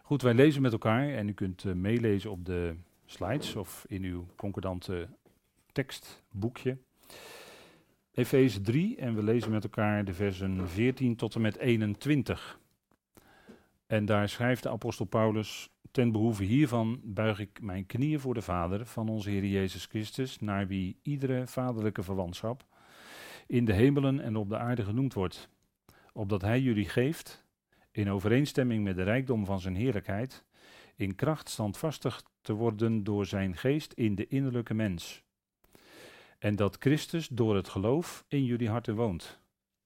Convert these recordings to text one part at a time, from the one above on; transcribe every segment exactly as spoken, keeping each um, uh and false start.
Goed, wij lezen met elkaar en u kunt uh, meelezen op de slides of in uw concordante tekstboekje. Efeze drie en we lezen met elkaar de versen veertien tot en met eenentwintig. En daar schrijft de apostel Paulus: ten behoeve hiervan buig ik mijn knieën voor de Vader van onze Heer Jezus Christus, naar wie iedere vaderlijke verwantschap in de hemelen en op de aarde genoemd wordt, opdat hij jullie geeft, in overeenstemming met de rijkdom van zijn heerlijkheid, in kracht standvastig te worden door zijn geest in de innerlijke mens. En dat Christus door het geloof in jullie harten woont.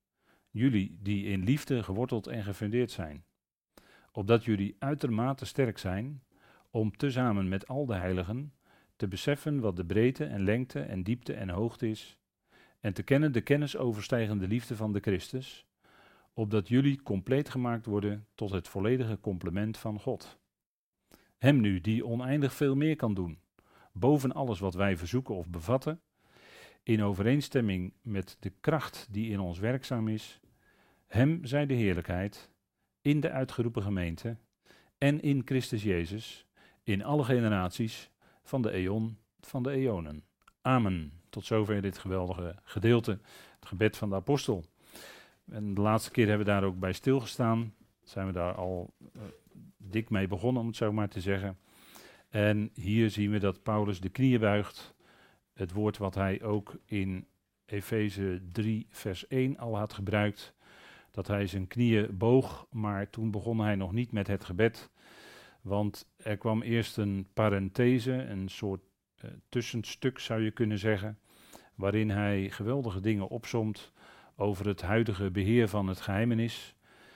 Jullie die in liefde geworteld en gefundeerd zijn. Opdat jullie uitermate sterk zijn om tezamen met al de heiligen te beseffen wat de breedte en lengte en diepte en hoogte is. En te kennen de kennis overstijgende liefde van de Christus. Opdat jullie compleet gemaakt worden tot het volledige complement van God. Hem nu, die oneindig veel meer kan doen, boven alles wat wij verzoeken of bevatten, in overeenstemming met de kracht die in ons werkzaam is, hem zij de heerlijkheid, in de uitgeroepen gemeente en in Christus Jezus, in alle generaties van de eon van de eonen. Amen. Tot zover dit geweldige gedeelte, het gebed van de apostel. En de laatste keer hebben we daar ook bij stilgestaan. Zijn we daar al uh, dik mee begonnen, om het zo maar te zeggen. En hier zien we dat Paulus de knieën buigt. Het woord wat hij ook in Efeze drie vers één al had gebruikt. Dat hij zijn knieën boog, maar toen begon hij nog niet met het gebed. Want er kwam eerst een parenthese, een soort uh, tussenstuk zou je kunnen zeggen. Waarin hij geweldige dingen opsomt over het huidige beheer van het geheimenis.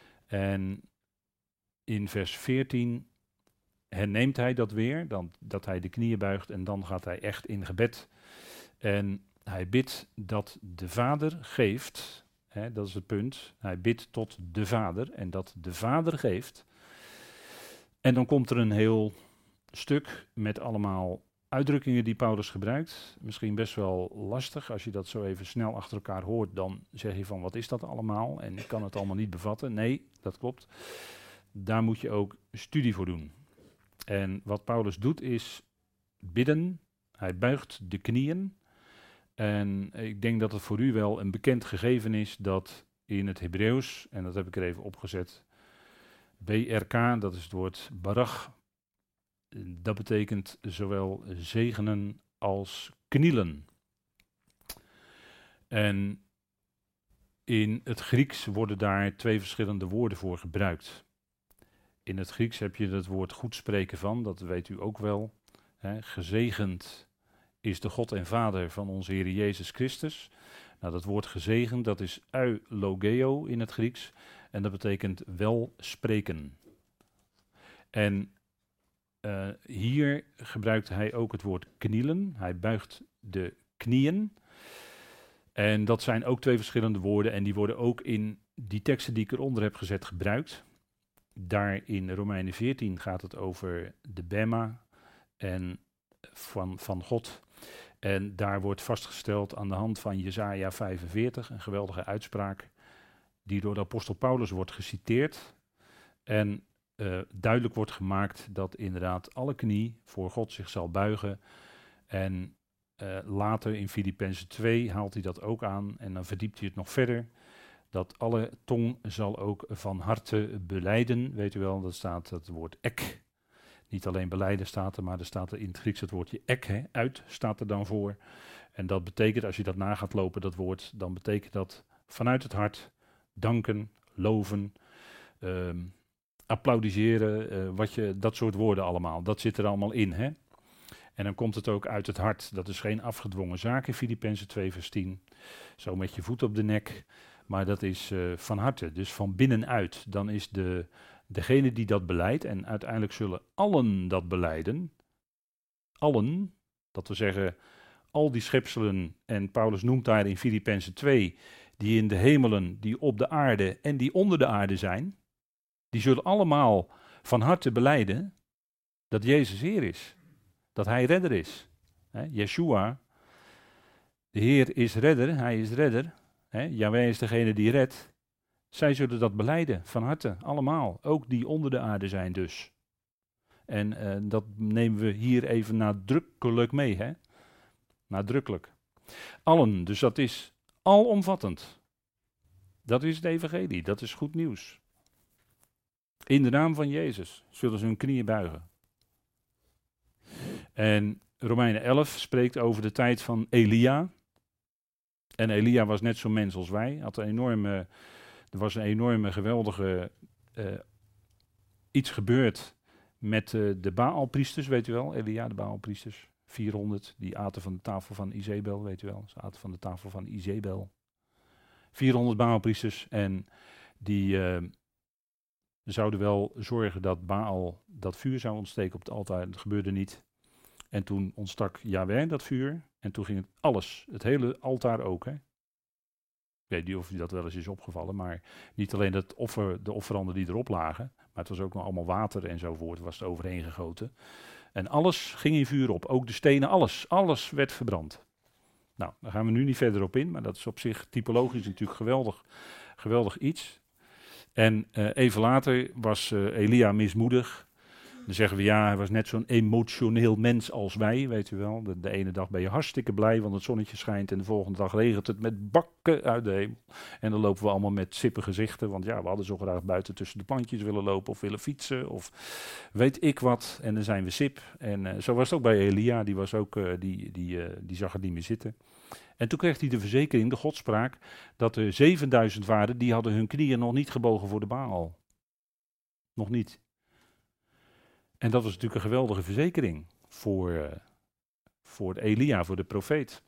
En in vers veertien herneemt hij dat weer, dan, dat hij de knieën buigt en dan gaat hij echt in gebed. En hij bidt dat de Vader geeft, hè, dat is het punt, hij bidt tot de Vader en dat de Vader geeft. En dan komt er een heel stuk met allemaal uitdrukkingen die Paulus gebruikt. Misschien best wel lastig, als je dat zo even snel achter elkaar hoort, dan zeg je van wat is dat allemaal en ik kan het allemaal niet bevatten. Nee, dat klopt. Daar moet je ook studie voor doen. En wat Paulus doet is bidden, hij buigt de knieën. En ik denk dat het voor u wel een bekend gegeven is dat in het Hebreeuws, en dat heb ik er even opgezet, B R K, dat is het woord barach, dat betekent zowel zegenen als knielen. En in het Grieks worden daar twee verschillende woorden voor gebruikt. In het Grieks heb je het woord goed spreken van, dat weet u ook wel. Hè, gezegend is de God en Vader van onze Heer Jezus Christus. Nou, dat woord gezegend, dat is eulogeo in het Grieks. En dat betekent wel spreken. En uh, hier gebruikt hij ook het woord knielen. Hij buigt de knieën. En dat zijn ook twee verschillende woorden. En die worden ook in die teksten die ik eronder heb gezet gebruikt. Daar in Romeinen veertien gaat het over de bema en van, van God. En daar wordt vastgesteld aan de hand van Jesaja vijfenveertig, een geweldige uitspraak, die door de apostel Paulus wordt geciteerd. En uh, duidelijk wordt gemaakt dat inderdaad alle knie voor God zich zal buigen. En uh, later in Filippenzen twee haalt hij dat ook aan en dan verdiept hij het nog verder. Dat alle tong zal ook van harte belijden, weet u wel, dat staat het woord ek. Niet alleen belijden staat er, maar er staat er in het Grieks het woordje ek, hè, uit staat er dan voor. En dat betekent, als je dat na gaat lopen, dat woord, dan betekent dat vanuit het hart danken, loven, um, applaudisseren, uh, wat je, dat soort woorden allemaal. Dat zit er allemaal in, hè. En dan komt het ook uit het hart. Dat is geen afgedwongen zaak in Filippenzen twee vers tien. Zo met je voet op de nek. Maar dat is uh, van harte, dus van binnenuit. Dan is de, degene die dat beleidt, en uiteindelijk zullen allen dat belijden. Allen, dat wil zeggen, al die schepselen, en Paulus noemt daar in Filippenzen twee, die in de hemelen, die op de aarde en die onder de aarde zijn, die zullen allemaal van harte belijden dat Jezus Heer is. Dat Hij redder is. He, Yeshua, de Heer is redder, Hij is redder. He, Yahweh is degene die redt. Zij zullen dat belijden van harte, allemaal. Ook die onder de aarde zijn dus. En uh, dat nemen we hier even nadrukkelijk mee, hè? Nadrukkelijk. Allen, dus dat is alomvattend. Dat is het evangelie, dat is goed nieuws. In de naam van Jezus zullen ze hun knieën buigen. En Romeinen elf spreekt over de tijd van Elia. En Elia was net zo'n mens als wij. Had een enorme, er was een enorme, geweldige uh, iets gebeurd met uh, de Baalpriesters, weet u wel. Elia, de Baalpriesters. vierhonderd, die aten van de tafel van Izebel, weet u wel. Ze aten van de tafel van Izebel. vierhonderd Baalpriesters en die uh, zouden wel zorgen dat Baal dat vuur zou ontsteken op het altaar. Dat gebeurde niet. En toen ontstak Jahweh dat vuur en toen ging het alles, het hele altaar ook. Hè. Ik weet niet of u dat wel eens is opgevallen, maar niet alleen dat offer, de offeranden die erop lagen, maar het was ook nog allemaal water enzovoort, was er overheen gegoten. En alles ging in vuur op, ook de stenen, alles, alles werd verbrand. Nou, daar gaan we nu niet verder op in, maar dat is op zich typologisch natuurlijk geweldig, geweldig iets. En uh, even later was uh, Elia mismoedig. Dan zeggen we ja, hij was net zo'n emotioneel mens als wij, weet u wel. De, de ene dag ben je hartstikke blij, want het zonnetje schijnt en de volgende dag regent het met bakken uit de hemel. En dan lopen we allemaal met sippe gezichten, want ja, we hadden zo graag buiten tussen de plantjes willen lopen of willen fietsen of weet ik wat. En dan zijn we sip. En uh, zo was het ook bij Elia, die, was ook, uh, die, die, uh, die zag het niet meer zitten. En toen kreeg hij de verzekering, de godspraak, dat er zevenduizend waren, die hadden hun knieën nog niet gebogen voor de Baal. Nog niet. En dat was natuurlijk een geweldige verzekering voor, uh, voor Elia, voor de profeet.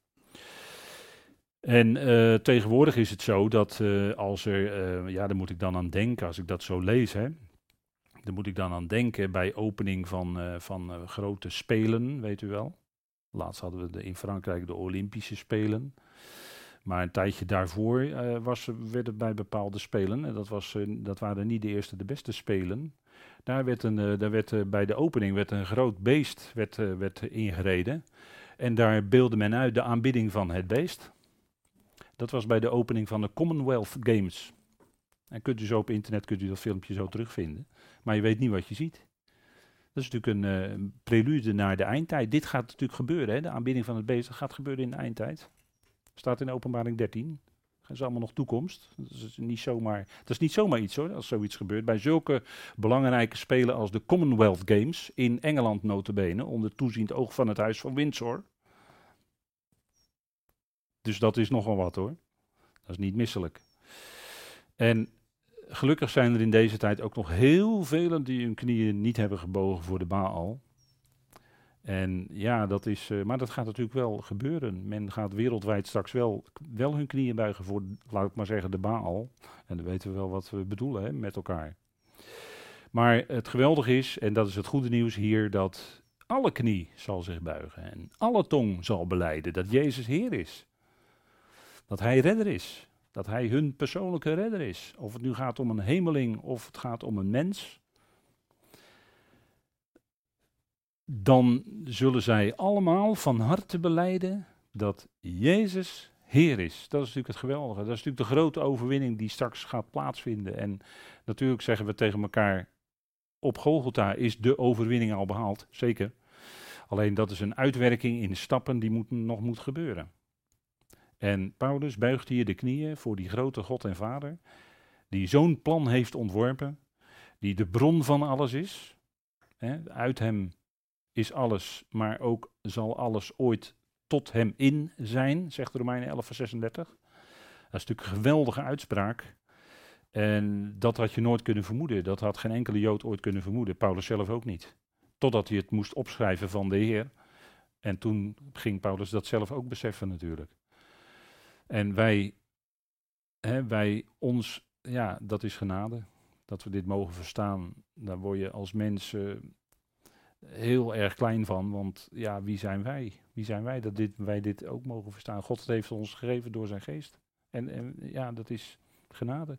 En uh, tegenwoordig is het zo dat uh, als er, uh, ja, daar moet ik dan aan denken, als ik dat zo lees, hè. Daar moet ik dan aan denken bij opening van, uh, van uh, grote spelen, weet u wel. Laatst hadden we de, in Frankrijk de Olympische Spelen. Maar een tijdje daarvoor uh, was, werd het bij bepaalde spelen, en dat, was, uh, dat waren niet de eerste de beste spelen. Daar werd, een, uh, daar werd uh, bij de opening werd een groot beest werd, uh, werd ingereden. En daar beeldde men uit de aanbidding van het beest. Dat was bij de opening van de Commonwealth Games. En kunt u zo op internet kunt u dat filmpje zo terugvinden. Maar je weet niet wat je ziet. Dat is natuurlijk een uh, prelude naar de eindtijd. Dit gaat natuurlijk gebeuren, hè? De aanbidding van het beest, dat gaat gebeuren in de eindtijd. Staat in Openbaring dertien. Dat is allemaal nog toekomst. Dat is niet zomaar, dat is niet zomaar iets hoor, als zoiets gebeurt. Bij zulke belangrijke spelen als de Commonwealth Games, in Engeland nota bene, onder toeziend oog van het Huis van Windsor. Dus dat is nogal wat hoor. Dat is niet misselijk. En gelukkig zijn er in deze tijd ook nog heel velen die hun knieën niet hebben gebogen voor de Baal. En ja, dat is, uh, maar dat gaat natuurlijk wel gebeuren. Men gaat wereldwijd straks wel, wel hun knieën buigen voor, laat ik maar zeggen, de Baal. En dan weten we wel wat we bedoelen hè, met elkaar. Maar het geweldige is, en dat is het goede nieuws hier, dat alle knie zal zich buigen. En alle tong zal belijden dat Jezus Heer is. Dat Hij redder is. Dat Hij hun persoonlijke redder is. Of het nu gaat om een hemeling of het gaat om een mens. Dan zullen zij allemaal van harte belijden dat Jezus Heer is. Dat is natuurlijk het geweldige. Dat is natuurlijk de grote overwinning die straks gaat plaatsvinden. En natuurlijk zeggen we tegen elkaar, op Golgotha is de overwinning al behaald. Zeker. Alleen dat is een uitwerking in stappen die moet, nog moet gebeuren. En Paulus buigt hier de knieën voor die grote God en Vader, die zo'n plan heeft ontworpen, die de bron van alles is. Hè, uit hem is alles, maar ook zal alles ooit tot hem in zijn, zegt Romeinen elf vers zesendertig. Dat is natuurlijk een geweldige uitspraak. En dat had je nooit kunnen vermoeden. Dat had geen enkele Jood ooit kunnen vermoeden. Paulus zelf ook niet. Totdat hij het moest opschrijven van de Heer. En toen ging Paulus dat zelf ook beseffen natuurlijk. En wij, hè, wij ons, ja, dat is genade. Dat we dit mogen verstaan. Daar word je als mens uh, heel erg klein van. Want ja, wie zijn wij? Wie zijn wij dat dit, wij dit ook mogen verstaan? God heeft ons gegeven door zijn geest. En, en ja, dat is genade.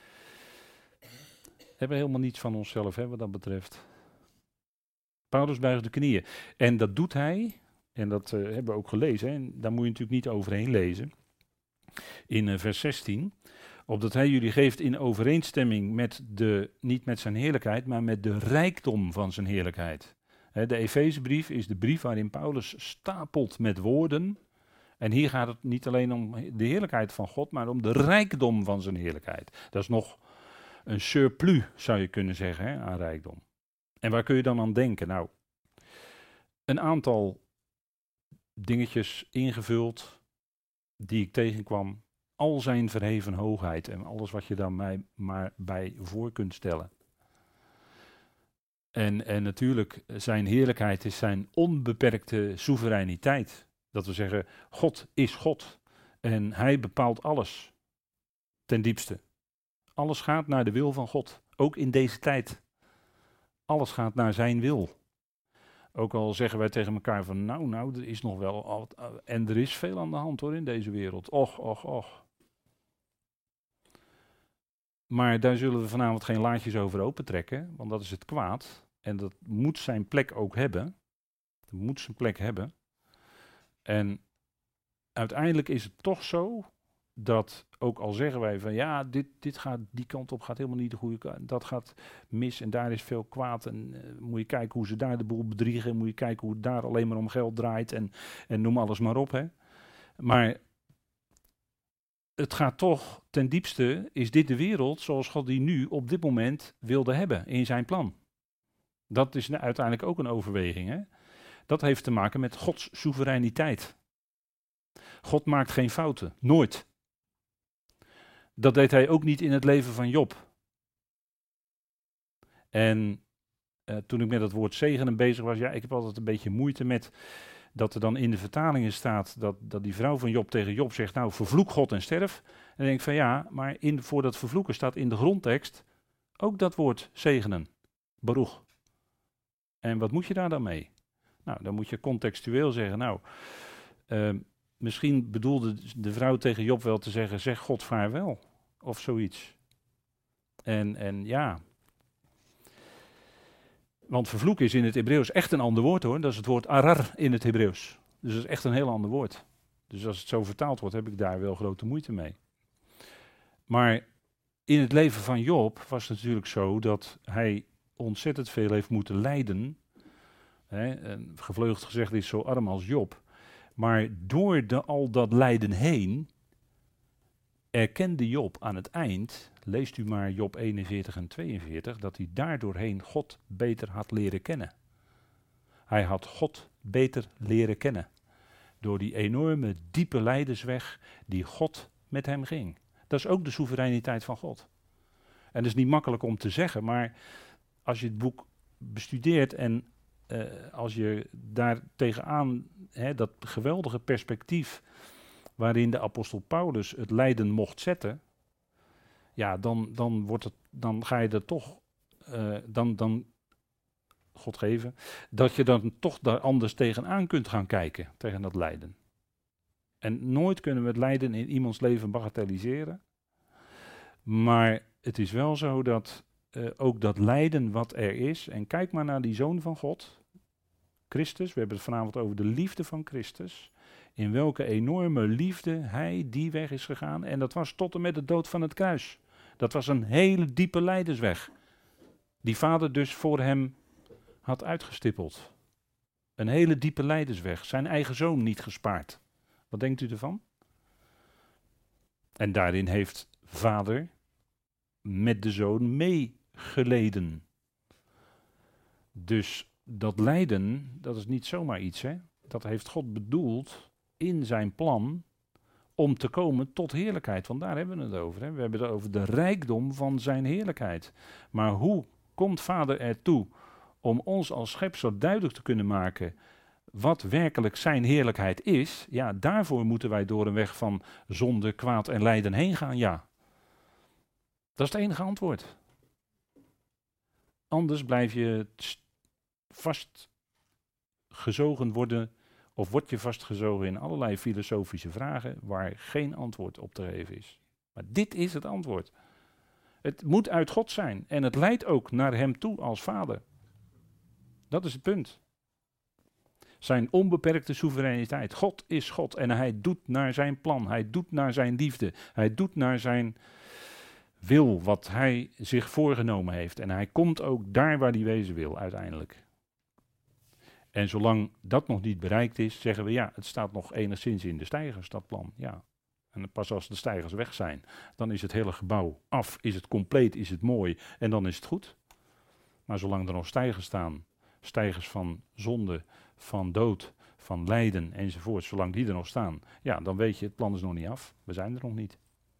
We hebben helemaal niets van onszelf, hè, wat dat betreft. Paulus buigt de knieën. En dat doet hij, en dat uh, hebben we ook gelezen, hè, en daar moet je natuurlijk niet overheen lezen. In uh, vers zestien, Opdat hij jullie geeft in overeenstemming met de, niet met zijn heerlijkheid, maar met de rijkdom van zijn heerlijkheid. Hè, de Efezebrief is de brief waarin Paulus stapelt met woorden. En hier gaat het niet alleen om de heerlijkheid van God, maar om de rijkdom van zijn heerlijkheid. Dat is nog een surplus, zou je kunnen zeggen, hè, aan rijkdom. En waar kun je dan aan denken? Nou, een aantal dingetjes ingevuld die ik tegenkwam. Al zijn verheven hoogheid en alles wat je daar mij maar bij voor kunt stellen. En, en natuurlijk, zijn heerlijkheid is zijn onbeperkte soevereiniteit. Dat we zeggen, God is God en hij bepaalt alles ten diepste. Alles gaat naar de wil van God, ook in deze tijd. Alles gaat naar zijn wil. Ook al zeggen wij tegen elkaar van nou, nou, er is nog wel, al, en er is veel aan de hand hoor in deze wereld. Och, och, och. Maar daar zullen we vanavond geen laadjes over opentrekken, want dat is het kwaad. En dat moet zijn plek ook hebben. Dat moet zijn plek hebben. En uiteindelijk is het toch zo dat, ook al zeggen wij van ja, dit, dit gaat die kant op, gaat helemaal niet de goede kant, dat gaat mis en daar is veel kwaad en uh, moet je kijken hoe ze daar de boel bedriegen, moet je kijken hoe het daar alleen maar om geld draait en, en noem alles maar op. Hè. Maar het gaat toch, ten diepste is dit de wereld zoals God die nu op dit moment wilde hebben in zijn plan. Dat is uiteindelijk ook een overweging. Hè? Dat heeft te maken met Gods soevereiniteit. God maakt geen fouten, nooit. Dat deed hij ook niet in het leven van Job. En uh, toen ik met het woord zegenen bezig was, ja, ik heb altijd een beetje moeite met dat er dan in de vertalingen staat dat, dat die vrouw van Job tegen Job zegt, nou vervloek God en sterf. En dan denk ik van ja, maar in, voor dat vervloeken staat in de grondtekst ook dat woord zegenen, baruch. En wat moet je daar dan mee? Nou, dan moet je contextueel zeggen, nou, uh, misschien bedoelde de vrouw tegen Job wel te zeggen, zeg God vaarwel, of zoiets. En, en ja, want vervloeken is in het Hebreeuws echt een ander woord hoor, dat is het woord arar in het Hebreeuws. Dus dat is echt een heel ander woord. Dus als het zo vertaald wordt, heb ik daar wel grote moeite mee. Maar in het leven van Job was het natuurlijk zo dat hij ontzettend veel heeft moeten lijden. Hè, en gevleugeld gezegd is zo arm als Job. Maar door de, al dat lijden heen erkende Job aan het eind, leest u maar Job eenenveertig en tweeënveertig, dat hij daardoorheen God beter had leren kennen. Hij had God beter leren kennen. Door die enorme diepe lijdensweg die God met hem ging. Dat is ook de soevereiniteit van God. En dat is niet makkelijk om te zeggen, maar als je het boek bestudeert en uh, als je daar tegenaan, hè, dat geweldige perspectief waarin de apostel Paulus het lijden mocht zetten, ja, dan, dan, wordt het, dan ga je er toch, uh, dan, dan, God geven, dat je dan toch daar anders tegenaan kunt gaan kijken, tegen dat lijden. En nooit kunnen we het lijden in iemands leven bagatelliseren, maar het is wel zo dat uh, ook dat lijden wat er is, en kijk maar naar die Zoon van God, Christus, we hebben het vanavond over de liefde van Christus, in welke enorme liefde hij die weg is gegaan, en dat was tot en met de dood van het kruis. Dat was een hele diepe lijdensweg, die Vader dus voor hem had uitgestippeld. Een hele diepe lijdensweg, zijn eigen zoon niet gespaard. Wat denkt u ervan? En daarin heeft Vader met de zoon meegeleden. Dus dat lijden, dat is niet zomaar iets, hè? Dat heeft God bedoeld in zijn plan om te komen tot heerlijkheid. Want daar hebben we het over. Hè? We hebben het over de rijkdom van zijn heerlijkheid. Maar hoe komt Vader ertoe om ons als schepsel duidelijk te kunnen maken wat werkelijk zijn heerlijkheid is? Ja, daarvoor moeten wij door een weg van zonde, kwaad en lijden heen gaan, ja. Dat is het enige antwoord. Anders blijf je vastgezogen worden, of word je vastgezogen in allerlei filosofische vragen waar geen antwoord op te geven is. Maar dit is het antwoord. Het moet uit God zijn en het leidt ook naar hem toe als Vader. Dat is het punt. Zijn onbeperkte soevereiniteit. God is God en hij doet naar zijn plan. Hij doet naar zijn liefde. Hij doet naar zijn wil wat hij zich voorgenomen heeft. En hij komt ook daar waar hij wezen wil, uiteindelijk. En zolang dat nog niet bereikt is, zeggen we ja, het staat nog enigszins in de steigers, dat plan. Ja. En pas als de steigers weg zijn, dan is het hele gebouw af, is het compleet, is het mooi en dan is het goed. Maar zolang er nog steigers staan, steigers van zonde, van dood, van lijden enzovoort, zolang die er nog staan, ja, dan weet je, het plan is nog niet af. We zijn er nog niet.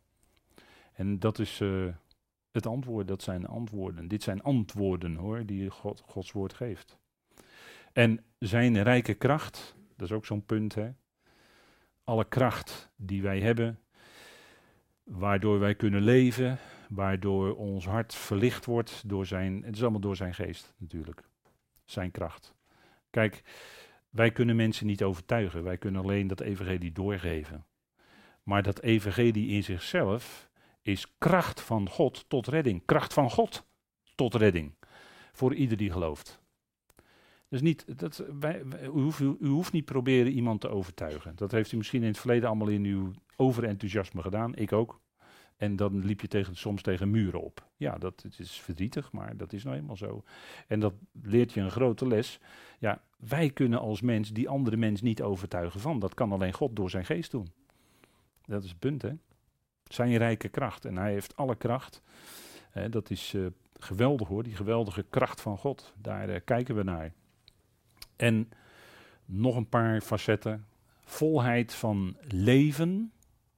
En dat is uh, het antwoord, dat zijn antwoorden. Dit zijn antwoorden hoor, die God, Gods woord geeft. En zijn rijke kracht, dat is ook zo'n punt hè. Alle kracht die wij hebben, waardoor wij kunnen leven, waardoor ons hart verlicht wordt door zijn, het is allemaal door zijn geest natuurlijk, zijn kracht. Kijk, wij kunnen mensen niet overtuigen, wij kunnen alleen dat evangelie doorgeven. Maar dat evangelie in zichzelf is kracht van God tot redding, kracht van God tot redding, voor ieder die gelooft. Dus niet, dat, wij, wij, u, hoeft, u, u hoeft niet proberen iemand te overtuigen. Dat heeft u misschien in het verleden allemaal in uw overenthousiasme gedaan, ik ook. En dan liep je tegen, soms tegen muren op. Ja, dat het is verdrietig, maar dat is nou eenmaal zo. En dat leert je een grote les. Ja, wij kunnen als mens die andere mens niet overtuigen van. Dat kan alleen God door zijn geest doen. Dat is het punt, hè. Zijn rijke kracht. En hij heeft alle kracht. Hè, dat is uh, geweldig hoor, die geweldige kracht van God. Daar uh, kijken we naar. En nog een paar facetten. Volheid van leven,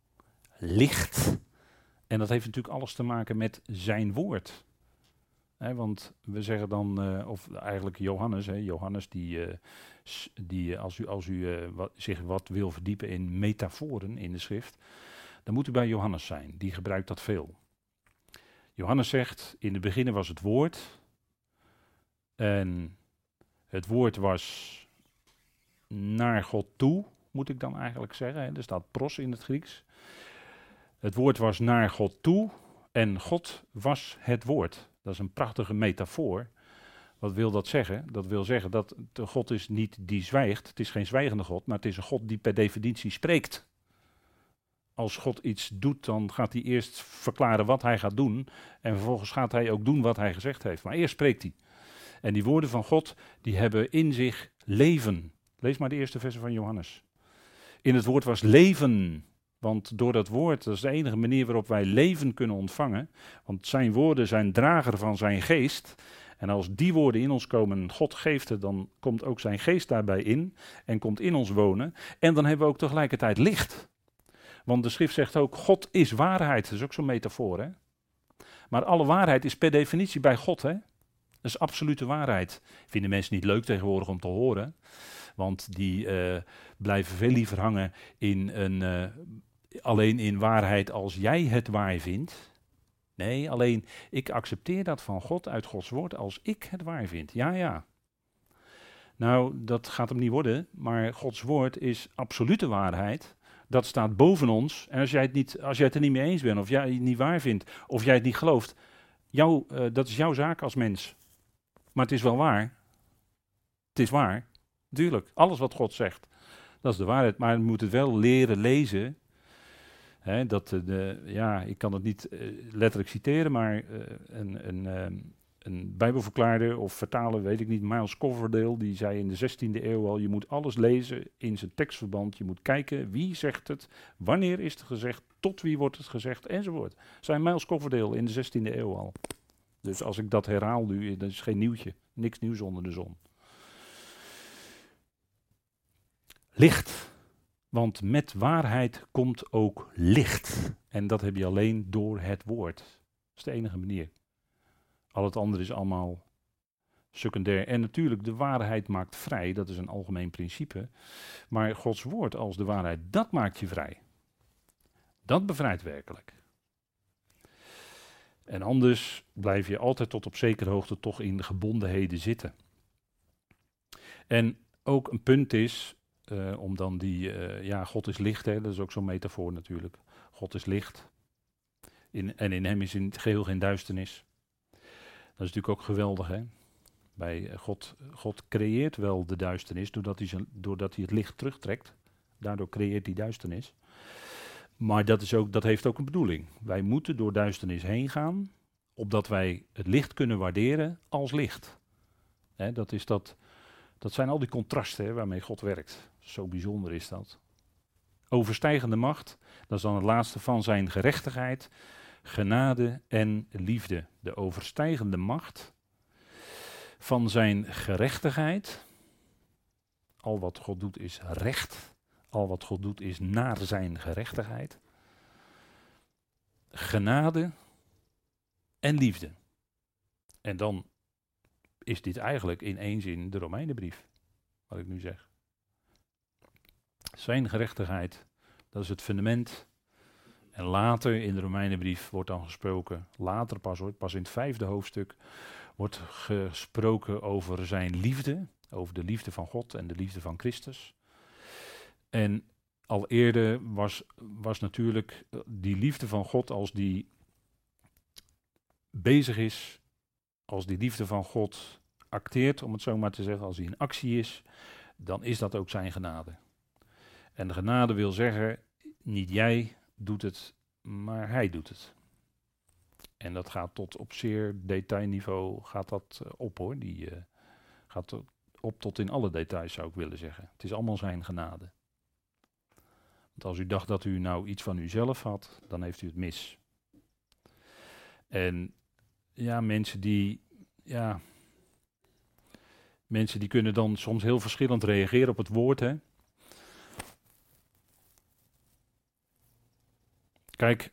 licht. En dat heeft natuurlijk alles te maken met zijn woord. He, want we zeggen dan, uh, of eigenlijk Johannes, he, Johannes die, uh, s- die als u, als u uh, wat, zich wat wil verdiepen in metaforen in de schrift, dan moet u bij Johannes zijn. Die gebruikt dat veel. Johannes zegt, in het begin was het woord. En het woord was naar God toe, moet ik dan eigenlijk zeggen. He, er staat pros in het Grieks. Het woord was naar God toe en God was het woord. Dat is een prachtige metafoor. Wat wil dat zeggen? Dat wil zeggen dat de God is niet die zwijgt. Het is geen zwijgende God, maar het is een God die per definitie spreekt. Als God iets doet, dan gaat hij eerst verklaren wat hij gaat doen. En vervolgens gaat hij ook doen wat hij gezegd heeft. Maar eerst spreekt hij. En die woorden van God, die hebben in zich leven. Lees maar de eerste versen van Johannes. In het woord was leven. Want door dat woord, dat is de enige manier waarop wij leven kunnen ontvangen. Want zijn woorden zijn drager van zijn geest. En als die woorden in ons komen, God geeft het, dan komt ook zijn geest daarbij in. En komt in ons wonen. En dan hebben we ook tegelijkertijd licht. Want de schrift zegt ook, God is waarheid. Dat is ook zo'n metafoor, hè. Maar alle waarheid is per definitie bij God, hè. Dat is absolute waarheid. Vinden mensen niet leuk tegenwoordig om te horen. Want die uh, blijven veel liever hangen in een... Uh, alleen in waarheid als jij het waar vindt. Nee, alleen ik accepteer dat van God uit Gods woord als ik het waar vind. Ja, ja. Nou, dat gaat hem niet worden, maar Gods woord is absolute waarheid. Dat staat boven ons. En als jij het, niet, als jij het er niet mee eens bent, of jij het niet waar vindt, of jij het niet gelooft, jou, uh, dat is jouw zaak als mens. Maar het is wel waar. Het is waar. Tuurlijk, alles wat God zegt, dat is de waarheid. Maar we moeten het wel leren lezen. He, dat de, ja, ik kan het niet uh, letterlijk citeren, maar uh, een, een, uh, een bijbelverklaarder of vertaler, weet ik niet, Miles Coverdale, die zei in de zestiende eeuw al, je moet alles lezen in zijn tekstverband, je moet kijken wie zegt het, wanneer is het gezegd, tot wie wordt het gezegd, enzovoort. Zei Miles Coverdale in de zestiende eeuw al. Dus als ik dat herhaal nu, dat is geen nieuwtje, niks nieuws onder de zon. Licht. Want met waarheid komt ook licht. En dat heb je alleen door het woord. Dat is de enige manier. Al het andere is allemaal secundair. En natuurlijk, de waarheid maakt vrij. Dat is een algemeen principe. Maar Gods woord als de waarheid, dat maakt je vrij. Dat bevrijdt werkelijk. En anders blijf je altijd tot op zekere hoogte toch in de gebondenheden zitten. En ook een punt is... Uh, om dan die, uh, ja, God is licht, hè, dat is ook zo'n metafoor natuurlijk. God is licht. In, en in hem is in het geheel geen duisternis. Dat is natuurlijk ook geweldig, hè. Bij uh, God, God creëert wel de duisternis, doordat hij, zijn, doordat hij het licht terugtrekt. Daardoor creëert hij duisternis. Maar dat, is ook, dat heeft ook een bedoeling. Wij moeten door duisternis heen gaan, opdat wij het licht kunnen waarderen als licht. Hè, dat, is dat, dat zijn al die contrasten hè, waarmee God werkt. Zo bijzonder is dat. Overstijgende macht, dat is dan het laatste van zijn gerechtigheid, genade en liefde. De overstijgende macht van zijn gerechtigheid. Al wat God doet is recht. Al wat God doet is naar zijn gerechtigheid. Genade en liefde. En dan is dit eigenlijk in één zin de Romeinenbrief, wat ik nu zeg. Zijn gerechtigheid, dat is het fundament. En later in de Romeinenbrief wordt dan gesproken, later pas hoor, pas in het vijfde hoofdstuk, wordt gesproken over zijn liefde, over de liefde van God en de liefde van Christus. En al eerder was, was natuurlijk die liefde van God, als die bezig is, als die liefde van God acteert, om het zo maar te zeggen, als die in actie is, dan is dat ook zijn genade. En de genade wil zeggen, niet jij doet het, maar hij doet het. En dat gaat tot op zeer detailniveau, gaat dat uh, op hoor, die uh, gaat tot, op tot in alle details zou ik willen zeggen. Het is allemaal zijn genade. Want als u dacht dat u nou iets van uzelf had, dan heeft u het mis. En ja, mensen die, ja, mensen die kunnen dan soms heel verschillend reageren op het woord, hè. Kijk,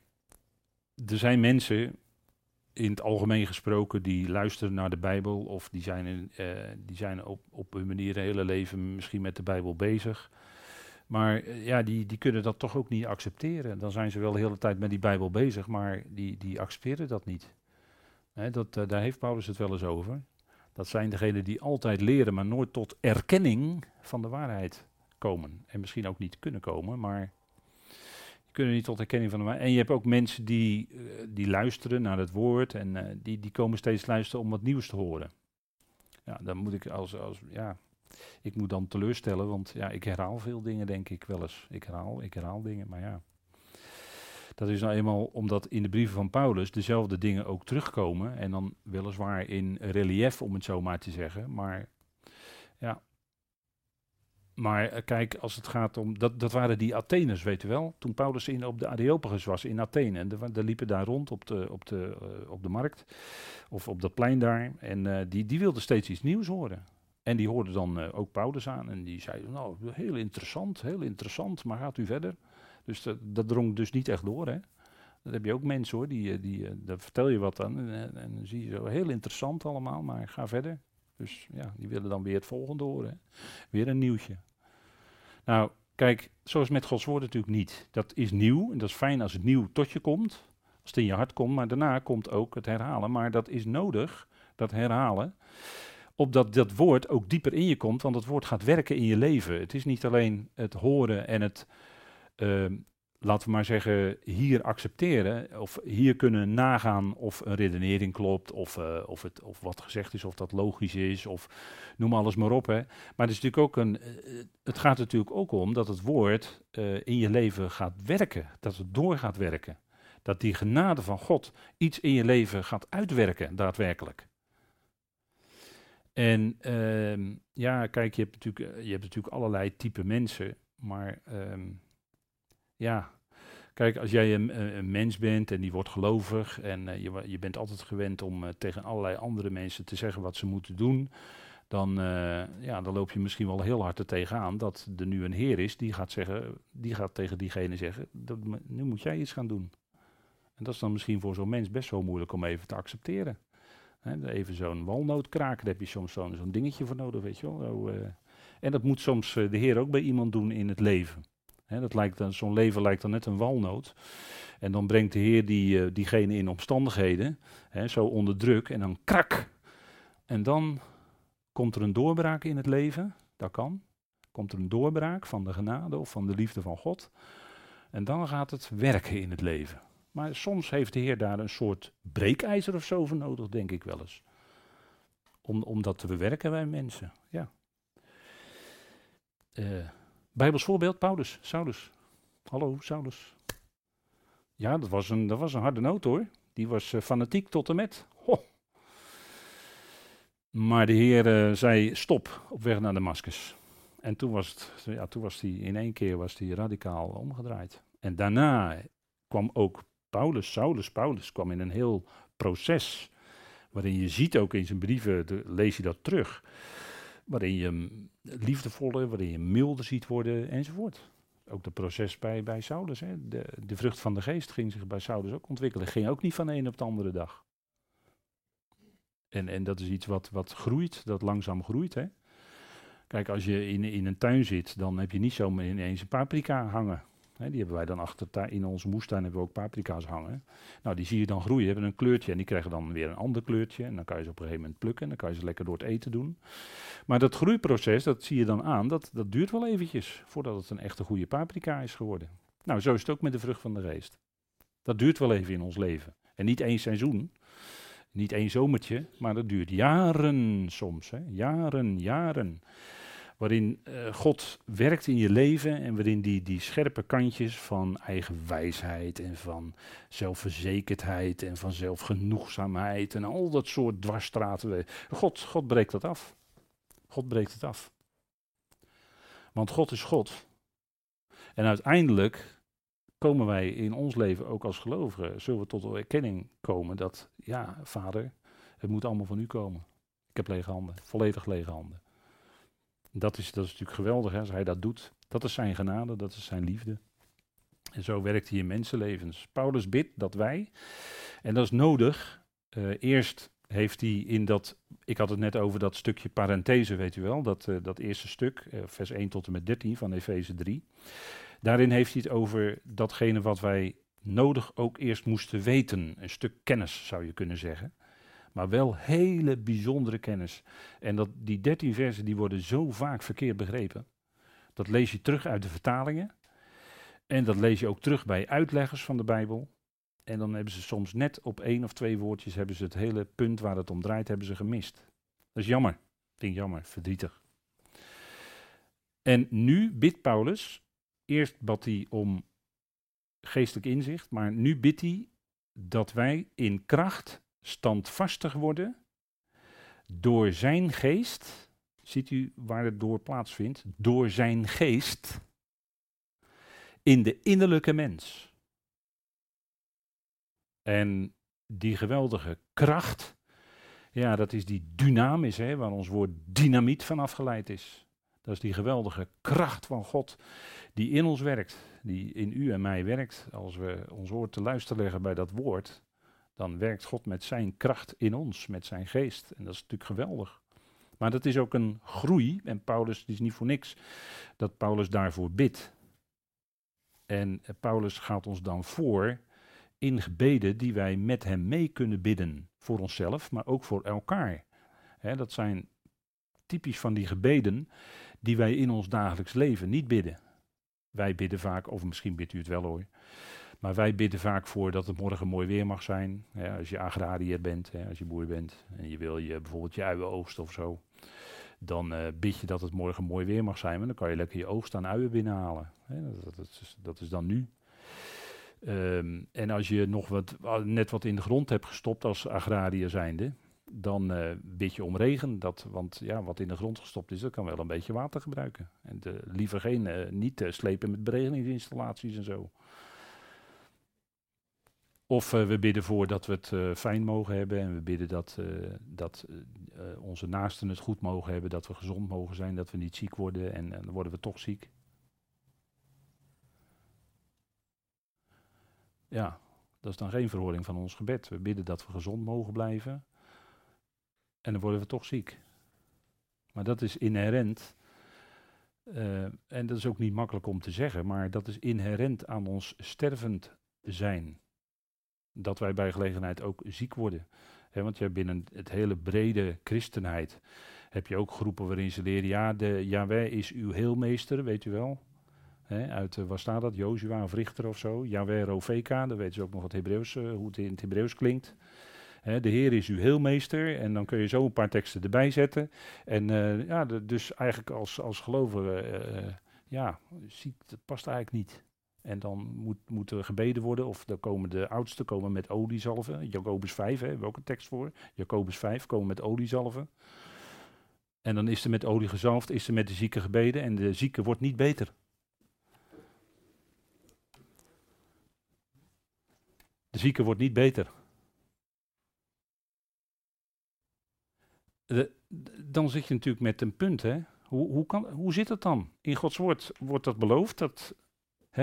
er zijn mensen, in het algemeen gesproken, die luisteren naar de Bijbel of die zijn, in, uh, die zijn op, op hun manier het hele leven misschien met de Bijbel bezig. Maar uh, ja, die, die kunnen dat toch ook niet accepteren. Dan zijn ze wel de hele tijd met die Bijbel bezig, maar die, die accepteren dat niet. Hè, dat, uh, daar heeft Paulus het wel eens over. Dat zijn degenen die altijd leren, maar nooit tot erkenning van de waarheid komen. En misschien ook niet kunnen komen, maar kunnen niet tot erkenning van de waarheid. En je hebt ook mensen die, uh, die luisteren naar het woord en uh, die, die komen steeds luisteren om wat nieuws te horen. Ja, dan moet ik als, als ja, ik moet dan teleurstellen, want ja, ik herhaal veel dingen denk ik wel eens. Ik herhaal, ik herhaal dingen, maar ja. Dat is nou eenmaal omdat in de brieven van Paulus dezelfde dingen ook terugkomen en dan weliswaar in relief, om het zo maar te zeggen, maar ja. Maar uh, kijk, als het gaat om, dat, dat waren die Atheners, weet u wel. Toen Paulus in, op de Areopagus was in Athene. En de, de liepen daar rond op de, op, de, uh, op de markt. Of op dat plein daar. En uh, die, die wilden steeds iets nieuws horen. En die hoorden dan uh, ook Paulus aan. En die zeiden, nou, heel interessant, heel interessant. Maar gaat u verder? Dus dat, dat drong dus niet echt door, hè. Dat heb je ook mensen hoor, die, die, uh, daar vertel je wat aan. En, en dan zie je zo, heel interessant allemaal, maar ga verder. Dus ja, die willen dan weer het volgende horen. Hè. Weer een nieuwtje. Nou, kijk, zoals met Gods woord natuurlijk niet. Dat is nieuw en dat is fijn als het nieuw tot je komt, als het in je hart komt, maar daarna komt ook het herhalen. Maar dat is nodig, dat herhalen, opdat dat woord ook dieper in je komt, want het woord gaat werken in je leven. Het is niet alleen het horen en het, uh, laten we maar zeggen, hier accepteren, of hier kunnen nagaan of een redenering klopt, of, uh, of, het, of wat gezegd is, of dat logisch is, of noem alles maar op. Hè. Maar het, is natuurlijk ook een, uh, het gaat natuurlijk ook om dat het woord uh, in je leven gaat werken, dat het door gaat werken. Dat die genade van God iets in je leven gaat uitwerken, daadwerkelijk. En uh, ja, kijk, je hebt, natuurlijk, je hebt natuurlijk allerlei type mensen, maar um, ja, kijk, als jij een, een mens bent en die wordt gelovig en uh, je, je bent altijd gewend om uh, tegen allerlei andere mensen te zeggen wat ze moeten doen, dan, uh, ja, dan loop je misschien wel heel hard er tegenaan dat er nu een heer is die gaat, zeggen, die gaat tegen diegene zeggen, dat, nu moet jij iets gaan doen. En dat is dan misschien voor zo'n mens best wel moeilijk om even te accepteren. He, even zo'n walnoot kraken, daar heb je soms zo'n, zo'n dingetje voor nodig, weet je wel. Zo, uh, en dat moet soms uh, de Heer ook bij iemand doen in het leven. He, dat lijkt dan, zo'n leven lijkt dan net een walnoot. En dan brengt de Heer die, uh, diegene in omstandigheden, he, zo onder druk, en dan krak. En dan komt er een doorbraak in het leven, dat kan. Komt er een doorbraak van de genade of van de liefde van God. En dan gaat het werken in het leven. Maar soms heeft de Heer daar een soort breekijzer of zo voor nodig, denk ik wel eens. Om, om dat te bewerken bij mensen, ja. Uh, Bijbels voorbeeld, Paulus, Saulus. Hallo, Saulus. Ja, dat was een, dat was een harde noot hoor. Die was uh, fanatiek tot en met. Ho. Maar de Heer uh, zei stop op weg naar Damascus. En toen was het, ja, toen was hij in één keer was hij radicaal omgedraaid. En daarna kwam ook Paulus, Saulus, Paulus, kwam in een heel proces. Waarin je ziet ook in zijn brieven, de, lees je dat terug. Waarin je liefdevoller, waarin je milder ziet worden enzovoort. Ook het proces bij, bij Saulus. Hè. De, de vrucht van de geest ging zich bij Saulus ook ontwikkelen. Ging ook niet van de een op de andere dag. En, en dat is iets wat, wat groeit, dat langzaam groeit. Hè. Kijk, als je in, in een tuin zit, dan heb je niet zomaar ineens een paprika hangen. He, die hebben wij dan achter in onze moestuin hebben we ook paprika's hangen. Nou, die zie je dan groeien, hebben een kleurtje en die krijgen dan weer een ander kleurtje. En dan kan je ze op een gegeven moment plukken en dan kan je ze lekker door het eten doen. Maar dat groeiproces, dat zie je dan aan, dat, dat duurt wel eventjes voordat het een echte goede paprika is geworden. Nou, zo is het ook met de vrucht van de geest. Dat duurt wel even in ons leven. En niet één seizoen, niet één zomertje, maar dat duurt jaren soms. Hè? Jaren, jaren. Waarin uh, God werkt in je leven en waarin die, die scherpe kantjes van eigen wijsheid en van zelfverzekerdheid en van zelfgenoegzaamheid en al dat soort dwarsstraten. God, God breekt dat af. God breekt het af. Want God is God. En uiteindelijk komen wij in ons leven ook als gelovigen, zullen we tot de erkenning komen dat, ja, Vader, het moet allemaal van u komen. Ik heb lege handen, volledig lege handen. Dat is, dat is natuurlijk geweldig, hè, als hij dat doet. Dat is zijn genade, dat is zijn liefde. En zo werkt hij in mensenlevens. Paulus bidt dat wij, en dat is nodig. Uh, eerst heeft hij in dat, ik had het net over dat stukje parenthese, weet u wel, dat, uh, dat eerste stuk, uh, vers één tot en met dertien van Efeze drie. Daarin heeft hij het over datgene wat wij nodig ook eerst moesten weten. Een stuk kennis, zou je kunnen zeggen. Maar wel hele bijzondere kennis. En dat, die dertien versen die worden zo vaak verkeerd begrepen. Dat lees je terug uit de vertalingen. En dat lees je ook terug bij uitleggers van de Bijbel. En dan hebben ze soms net op één of twee woordjes hebben ze het hele punt waar het om draait, hebben ze gemist. Dat is jammer. Vind ik jammer, verdrietig. En nu bidt Paulus, eerst bad hij om geestelijk inzicht, maar nu bidt hij dat wij in kracht standvastig worden door zijn geest. Ziet u waar het door plaatsvindt? Door zijn geest in de innerlijke mens. En die geweldige kracht, ja, dat is die dynamis, hè, waar ons woord dynamiet van afgeleid is. Dat is die geweldige kracht van God die in ons werkt, die in u en mij werkt. Als we ons oor te luisteren leggen bij dat woord, dan werkt God met zijn kracht in ons, met zijn geest. En dat is natuurlijk geweldig. Maar dat is ook een groei. En Paulus, het is niet voor niks dat Paulus daarvoor bidt. En Paulus gaat ons dan voor in gebeden die wij met hem mee kunnen bidden. Voor onszelf, maar ook voor elkaar. Hè, dat zijn typisch van die gebeden die wij in ons dagelijks leven niet bidden. Wij bidden vaak, of misschien bidt u het wel hoor. Maar wij bidden vaak voor dat het morgen mooi weer mag zijn. Ja, als je agrariër bent, hè, als je boer bent en je wil je bijvoorbeeld je uien oogsten of zo. Dan uh, bid je dat het morgen mooi weer mag zijn. Maar dan kan je lekker je oogst aan uien binnenhalen. Hè, dat, dat, dat, is, dat is dan nu. Um, en als je nog wat, net wat in de grond hebt gestopt als agrariër zijnde, dan uh, bid je om regen. Dat, want ja, wat in de grond gestopt is, dat kan wel een beetje water gebruiken. En de, liever geen, uh, niet uh, slepen met beregeningsinstallaties en zo. Of uh, we bidden voor dat we het uh, fijn mogen hebben en we bidden dat, uh, dat uh, uh, onze naasten het goed mogen hebben, dat we gezond mogen zijn, dat we niet ziek worden en, en dan worden we toch ziek. Ja, dat is dan geen verhoring van ons gebed. We bidden dat we gezond mogen blijven en dan worden we toch ziek. Maar dat is inherent, uh, en dat is ook niet makkelijk om te zeggen, maar dat is inherent aan ons stervend zijn. Dat wij bij gelegenheid ook ziek worden. He, want ja, binnen het hele brede christenheid heb je ook groepen waarin ze leren, ja, de Yahweh is uw heelmeester, weet u wel. He, uit, uh, waar staat dat? Jozua of Richter of zo. Yahweh Roveka, dan weten ze ook nog wat Hebreeuws, uh, hoe het in het Hebreeuws klinkt. He, de Heer is uw heelmeester en dan kun je zo een paar teksten erbij zetten. En uh, ja, de, dus eigenlijk als, als gelovige, uh, ja, ziek, dat past eigenlijk niet. En dan moet, moet er gebeden worden, of dan komen de oudsten komen met oliezalven. Jacobus vijf, hè, hebben we ook een tekst voor. Jacobus vijf, komen met oliezalven. En dan is er met olie gezalfd, is er met de zieke gebeden en de zieke wordt niet beter. De zieke wordt niet beter. De, dan zit je natuurlijk met een punt, hè. Hoe, hoe, kan, hoe zit het dan? In Gods woord wordt dat beloofd, dat, hè?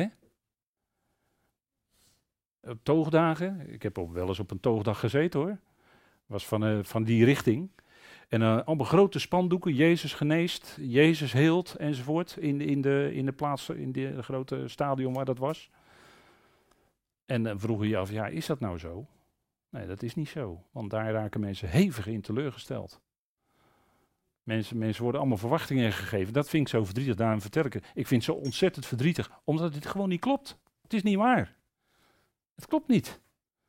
Op toogdagen, ik heb ook wel eens op een toogdag gezeten hoor, was van, uh, van die richting. En uh, allemaal grote spandoeken, Jezus geneest, Jezus heelt enzovoort, in, in, de, in de plaats, in de, de grote stadion waar dat was. En dan uh, vroegen je af, ja, is dat nou zo? Nee, dat is niet zo, want daar raken mensen hevig in teleurgesteld. Mensen, mensen worden allemaal verwachtingen gegeven, dat vind ik zo verdrietig, daarom vertel ik het. Ik vind het zo ontzettend verdrietig, omdat het gewoon niet klopt. Het is niet waar. Het klopt niet.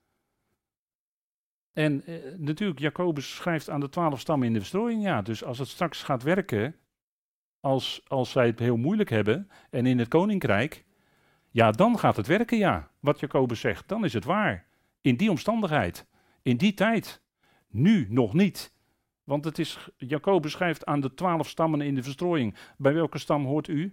En eh, natuurlijk, Jacobus schrijft aan de twaalf stammen in de verstrooiing, ja. Dus als het straks gaat werken, als, als zij het heel moeilijk hebben en in het koninkrijk, ja, dan gaat het werken, ja. Wat Jacobus zegt, dan is het waar. In die omstandigheid, in die tijd. Nu nog niet. Want het is, Jacobus schrijft aan de twaalf stammen in de verstrooiing. Bij welke stam hoort u?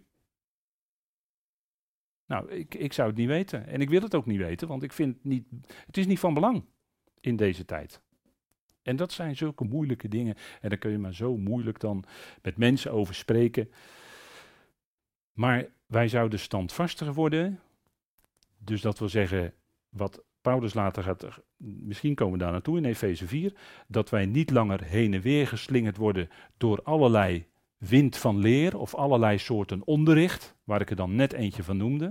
Nou, ik, ik zou het niet weten. En ik wil het ook niet weten, want ik vind het niet, het is niet van belang in deze tijd. En dat zijn zulke moeilijke dingen. En daar kun je maar zo moeilijk dan met mensen over spreken. Maar wij zouden standvastiger worden. Dus dat wil zeggen, wat Paulus later gaat, misschien komen we daar naartoe in Efeze vier, dat wij niet langer heen en weer geslingerd worden door allerlei wind van leer of allerlei soorten onderricht, waar ik er dan net eentje van noemde.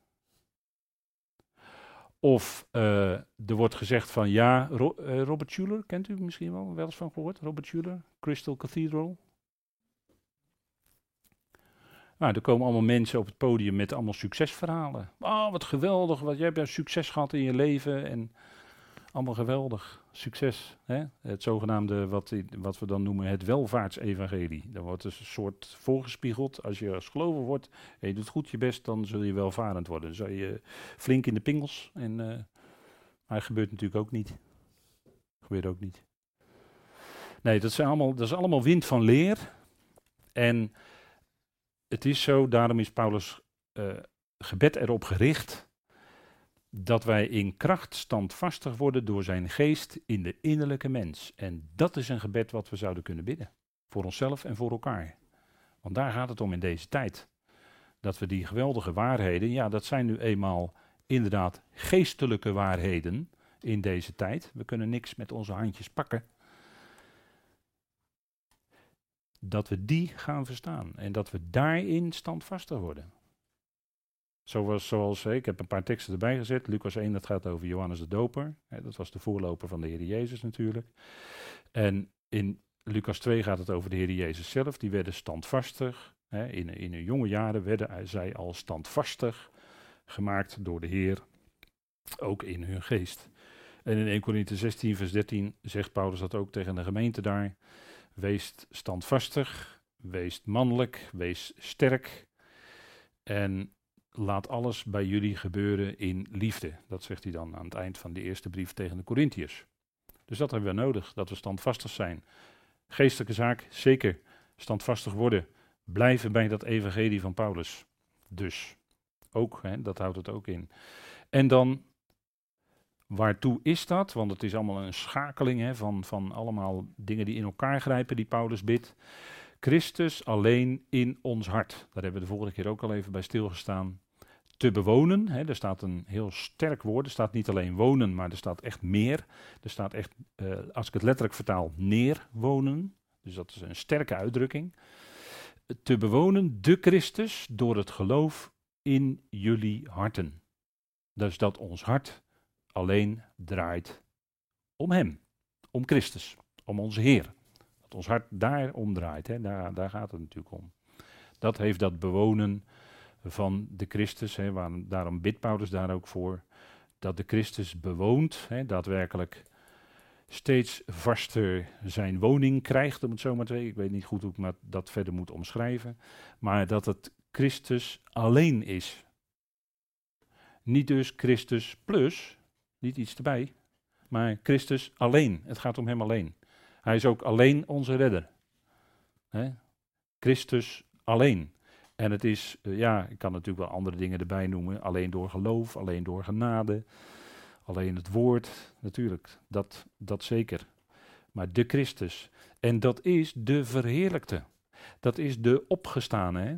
Of uh, er wordt gezegd van ja, Ro- uh, Robert Schuller, kent u misschien wel, wel eens van gehoord? Robert Schuller, Crystal Cathedral. Nou, er komen allemaal mensen op het podium met allemaal succesverhalen. Oh, wat geweldig, wat, jij hebt succes gehad in je leven en allemaal geweldig. Succes, hè? Het zogenaamde, wat, wat we dan noemen het welvaartsevangelie. Dan wordt dus een soort voorgespiegeld, als je als gelover wordt en je doet goed je best, dan zul je welvarend worden. Dan zul je flink in de pingels, en, uh, maar dat gebeurt natuurlijk ook niet. Gebeurt ook niet. Nee, dat, zijn allemaal, dat is allemaal wind van leer. En het is zo, daarom is Paulus' uh, gebed erop gericht dat wij in kracht standvastig worden door zijn geest in de innerlijke mens. En dat is een gebed wat we zouden kunnen bidden. Voor onszelf en voor elkaar. Want daar gaat het om in deze tijd. Dat we die geweldige waarheden, ja, dat zijn nu eenmaal inderdaad geestelijke waarheden in deze tijd. We kunnen niks met onze handjes pakken. Dat we die gaan verstaan en dat we daarin standvastig worden. Zoals, zoals ik heb een paar teksten erbij gezet. Lucas één, dat gaat over Johannes de Doper. Hè, dat was de voorloper van de Heer Jezus natuurlijk. En in Lucas twee gaat het over de Heer Jezus zelf. Die werden standvastig. Hè, in, in hun jonge jaren werden zij al standvastig gemaakt door de Heer. Ook in hun geest. En in Eerste Korinthe zestien vers dertien zegt Paulus dat ook tegen de gemeente daar. Wees standvastig, wees mannelijk, wees sterk en laat alles bij jullie gebeuren in liefde. Dat zegt hij dan aan het eind van de eerste brief tegen de Korintiërs. Dus dat hebben we nodig, dat we standvastig zijn. Geestelijke zaak, zeker standvastig worden. Blijven bij dat evangelie van Paulus. Dus, ook, hè, dat houdt het ook in. En dan, waartoe is dat? Want het is allemaal een schakeling hè, van, van allemaal dingen die in elkaar grijpen, die Paulus bidt. Christus alleen in ons hart. Daar hebben we de vorige keer ook al even bij stilgestaan. Te bewonen, hè, er staat een heel sterk woord. Er staat niet alleen wonen, maar er staat echt meer. Er staat echt, uh, als ik het letterlijk vertaal, neerwonen. Dus dat is een sterke uitdrukking. Te bewonen de Christus door het geloof in jullie harten. Dus dat ons hart alleen draait om hem, om Christus, om onze Heer. Dat ons hart daar omdraait, hè, daar, daar gaat het natuurlijk om. Dat heeft dat bewonen van de Christus, hè, waar, daarom bidt Paulus daar ook voor, dat de Christus bewoont, hè, daadwerkelijk steeds vaster zijn woning krijgt, om het zo maar te zeggen. Ik weet niet goed hoe ik maar dat verder moet omschrijven, maar dat het Christus alleen is. Niet dus Christus plus, niet iets erbij, maar Christus alleen. Het gaat om hem alleen. Hij is ook alleen onze redder. Hè? Christus alleen. En het is, uh, ja, ik kan natuurlijk wel andere dingen erbij noemen. Alleen door geloof, alleen door genade, alleen het woord. Natuurlijk, dat, dat zeker. Maar de Christus. En dat is de verheerlijkte. Dat is de opgestane. Hè?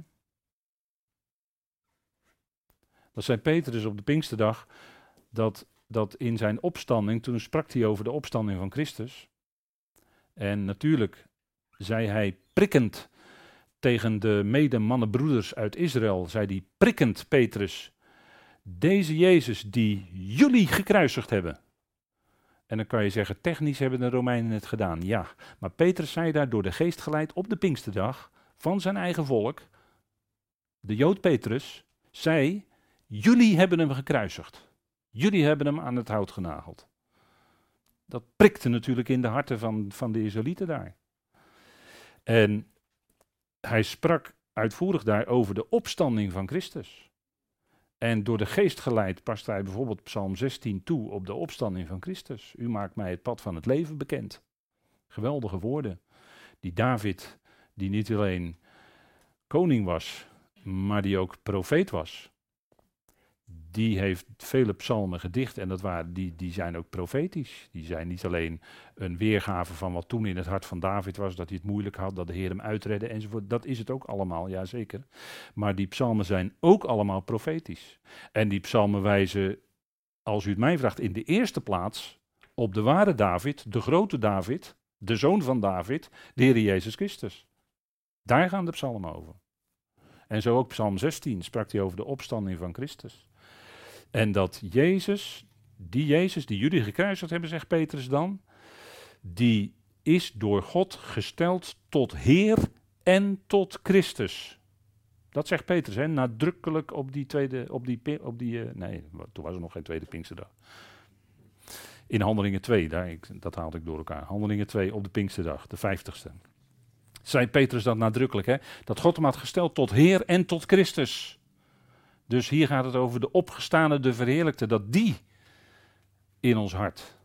Dat zei Petrus op de Pinksterdag, dat, dat in zijn opstanding, toen sprak hij over de opstanding van Christus. En natuurlijk zei hij prikkend tegen de medemannenbroeders uit Israël, zei hij prikkend, Petrus, deze Jezus die jullie gekruisigd hebben. En dan kan je zeggen, technisch hebben de Romeinen het gedaan, ja. Maar Petrus zei daar door de geest geleid op de Pinksterdag van zijn eigen volk, de Jood Petrus, zei, jullie hebben hem gekruisigd. Jullie hebben hem aan het hout genageld. Dat prikte natuurlijk in de harten van, van de Israëlieten daar. En hij sprak uitvoerig daar over de opstanding van Christus. En door de geest geleid past hij bijvoorbeeld Psalm zestien toe op de opstanding van Christus. U maakt mij het pad van het leven bekend. Geweldige woorden. Die David, die niet alleen koning was, maar die ook profeet was. Die heeft vele psalmen gedicht en dat waren, die, die zijn ook profetisch. Die zijn niet alleen een weergave van wat toen in het hart van David was, dat hij het moeilijk had, dat de Heer hem uitredde enzovoort. Dat is het ook allemaal, ja zeker. Maar die psalmen zijn ook allemaal profetisch. En die psalmen wijzen, als u het mij vraagt, in de eerste plaats op de ware David, de grote David, de zoon van David, de Heer Jezus Christus. Daar gaan de psalmen over. En zo ook Psalm zestien sprak hij over de opstanding van Christus. En dat Jezus, die Jezus die jullie gekruisigd hebben, zegt Petrus dan, die is door God gesteld tot Heer en tot Christus. Dat zegt Petrus, hè, nadrukkelijk op die tweede, op die, op die uh, nee, toen was er nog geen tweede Pinksterdag. In Handelingen twee, daar, ik, dat haalde ik door elkaar. Handelingen twee op de Pinksterdag, de vijftigste. Zei Petrus dat nadrukkelijk, hè, dat God hem had gesteld tot Heer en tot Christus. Dus hier gaat het over de opgestane, de verheerlijkte, dat die in ons hart.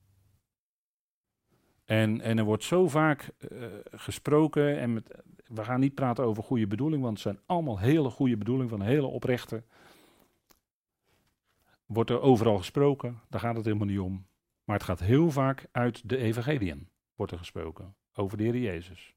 En, en er wordt zo vaak uh, gesproken, en met, we gaan niet praten over goede bedoeling, want het zijn allemaal hele goede bedoelingen van hele oprechte. Wordt er overal gesproken, daar gaat het helemaal niet om. Maar het gaat heel vaak uit de evangeliën, wordt er gesproken, over de Heer Jezus.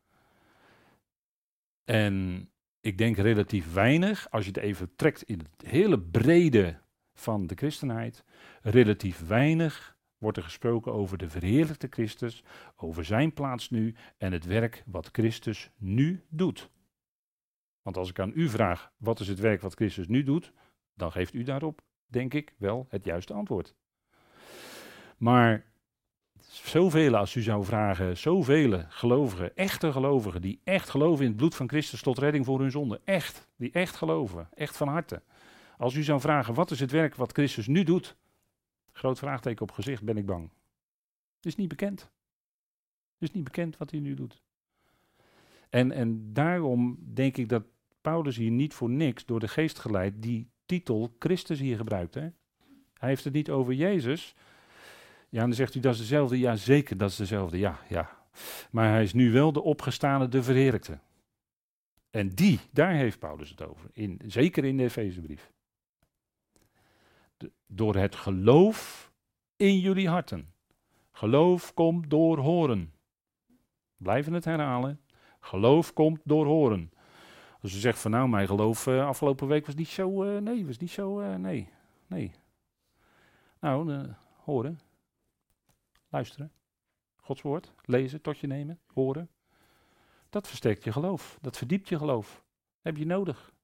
En ik denk relatief weinig, als je het even trekt in het hele brede van de christenheid, relatief weinig wordt er gesproken over de verheerlijkte Christus, over zijn plaats nu en het werk wat Christus nu doet. Want als ik aan u vraag, wat is het werk wat Christus nu doet, dan geeft u daarop, denk ik, wel het juiste antwoord. Maar zoveel, als u zou vragen, zoveel gelovigen, echte gelovigen, die echt geloven in het bloed van Christus tot redding voor hun zonde. Echt, die echt geloven, echt van harte. Als u zou vragen, wat is het werk wat Christus nu doet? Groot vraagteken op gezicht, ben ik bang. Het is niet bekend. Het is niet bekend wat hij nu doet. En, en daarom denk ik dat Paulus hier niet voor niks door de geest geleid die titel Christus hier gebruikt. Hè? Hij heeft het niet over Jezus. Ja, en dan zegt u, dat is dezelfde. Ja, zeker, dat is dezelfde. Ja, ja. Maar hij is nu wel de opgestane, de verheerlijkte. En die, daar heeft Paulus het over. In, zeker in de Efezebrief. De, door het geloof in jullie harten. Geloof komt door horen. Blijven het herhalen. Geloof komt door horen. Als u zegt van nou, mijn geloof uh, afgelopen week was niet zo, uh, nee, was niet zo, uh, nee, nee. Nou, uh, horen. Luisteren, Gods woord, lezen, tot je nemen, horen. Dat versterkt je geloof, dat verdiept je geloof. Heb je nodig.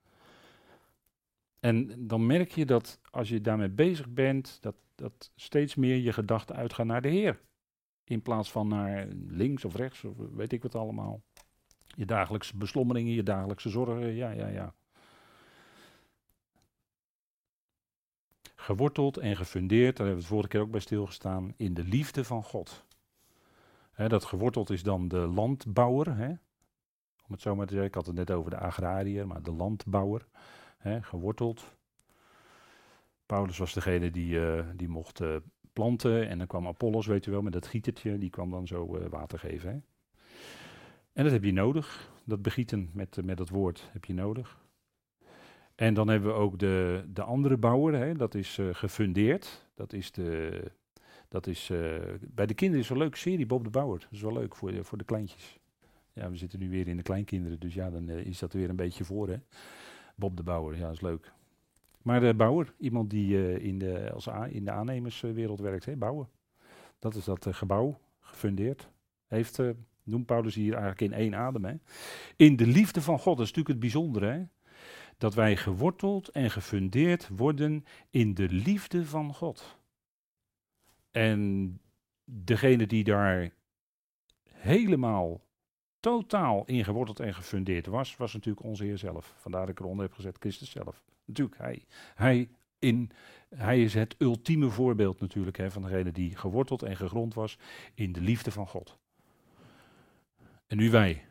En dan merk je dat als je daarmee bezig bent, dat, dat steeds meer je gedachten uitgaan naar de Heer. In plaats van naar links of rechts, of weet ik wat allemaal. Je dagelijkse beslommeringen, je dagelijkse zorgen, ja, ja, ja. Geworteld en gefundeerd, daar hebben we het vorige keer ook bij stilgestaan, in de liefde van God. He, dat geworteld is dan de landbouwer, he. Om het zo maar te zeggen, ik had het net over de agrariër, maar de landbouwer, he, geworteld. Paulus was degene die, uh, die mocht uh, planten en dan kwam Apollos, weet u wel, met dat gietertje, die kwam dan zo uh, water geven. Hè? En dat heb je nodig, dat begieten met, uh, met het woord heb je nodig. En dan hebben we ook de, de andere bouwer, hè? Dat is uh, gefundeerd, dat is de... Dat is, uh, bij de kinderen is een leuke serie, Bob de Bouwer. Dat is wel leuk voor de, voor de kleintjes. Ja, we zitten nu weer in de kleinkinderen, dus ja, dan uh, is dat er weer een beetje voor, hè. Bob de Bouwer, ja, dat is leuk. Maar de bouwer, iemand die uh, in, de, als a, in de aannemerswereld werkt, hè, bouwen. Dat is dat uh, gebouw, gefundeerd. Heeft, uh, noemt Paulus hier eigenlijk in één adem, hè. In de liefde van God, dat is natuurlijk het bijzondere, hè. Dat wij geworteld en gefundeerd worden in de liefde van God. En degene die daar helemaal, totaal in geworteld en gefundeerd was, was natuurlijk onze Heer zelf. Vandaar dat ik eronder heb gezet, Christus zelf. Natuurlijk, hij, hij, in, hij is het ultieme voorbeeld natuurlijk, hè, van degene die geworteld en gegrond was in de liefde van God. En nu wij.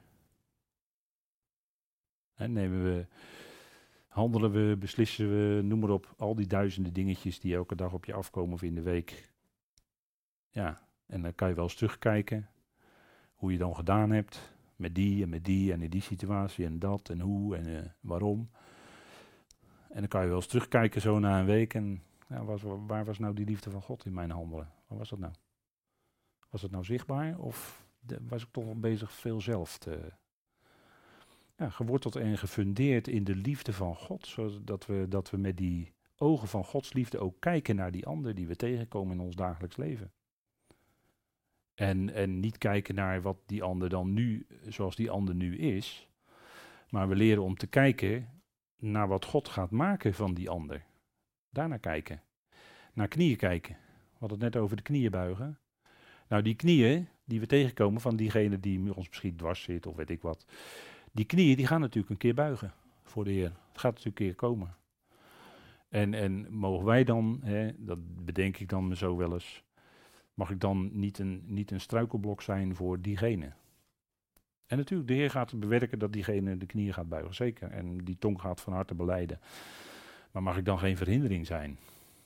En nemen we, handelen we, beslissen we, noem maar op, al die duizenden dingetjes die elke dag op je afkomen of in de week. Ja, en dan kan je wel eens terugkijken hoe je dan gedaan hebt met die en met die en in die situatie en dat en hoe en uh, waarom. En dan kan je wel eens terugkijken zo na een week en ja, was, waar was nou die liefde van God in mijn handelen? Waar was dat nou? Was het nou zichtbaar of de, was ik toch wel bezig veel zelf te... Ja, geworteld en gefundeerd in de liefde van God, zodat we, dat we met die ogen van Gods liefde ook kijken naar die ander die we tegenkomen in ons dagelijks leven. En, en niet kijken naar wat die ander dan nu, zoals die ander nu is. Maar we leren om te kijken naar wat God gaat maken van die ander. Daarnaar kijken. Naar knieën kijken. We hadden het net over de knieën buigen. Nou, die knieën die we tegenkomen van diegene die ons misschien dwars zit of weet ik wat. Die knieën die gaan natuurlijk een keer buigen voor de Heer. Het gaat natuurlijk een keer komen. En, en mogen wij dan, hè, dat bedenk ik dan me zo wel eens... Mag ik dan niet een, niet een struikelblok zijn voor diegene? En natuurlijk, de Heer gaat bewerken dat diegene de knieën gaat buigen, zeker. En die tong gaat van harte belijden. Maar mag ik dan geen verhindering zijn?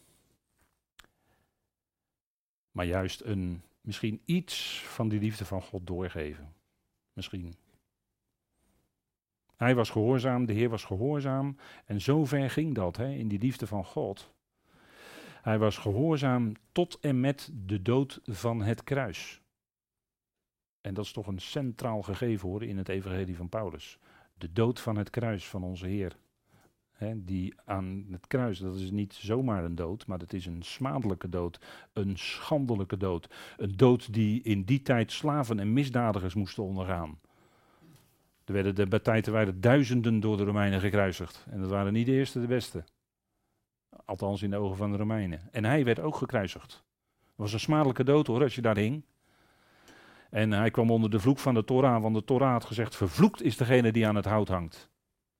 Maar juist een, misschien iets van die liefde van God doorgeven. Misschien. Hij was gehoorzaam, de Heer was gehoorzaam. En zover ging dat, hè, in die liefde van God. Hij was gehoorzaam tot en met de dood van het kruis. En dat is toch een centraal gegeven hoor in het evangelie van Paulus. De dood van het kruis van onze Heer. He, die aan het kruis, dat is niet zomaar een dood, maar dat is een smadelijke dood. Een schandelijke dood. Een dood die in die tijd slaven en misdadigers moesten ondergaan. Er werden de, bij tijden waren duizenden door de Romeinen gekruisigd. En dat waren niet de eerste de beste. Althans in de ogen van de Romeinen. En hij werd ook gekruisigd. Het was een smadelijke dood hoor, als je daar hing. En hij kwam onder de vloek van de Torah, want de Torah had gezegd, vervloekt is degene die aan het hout hangt.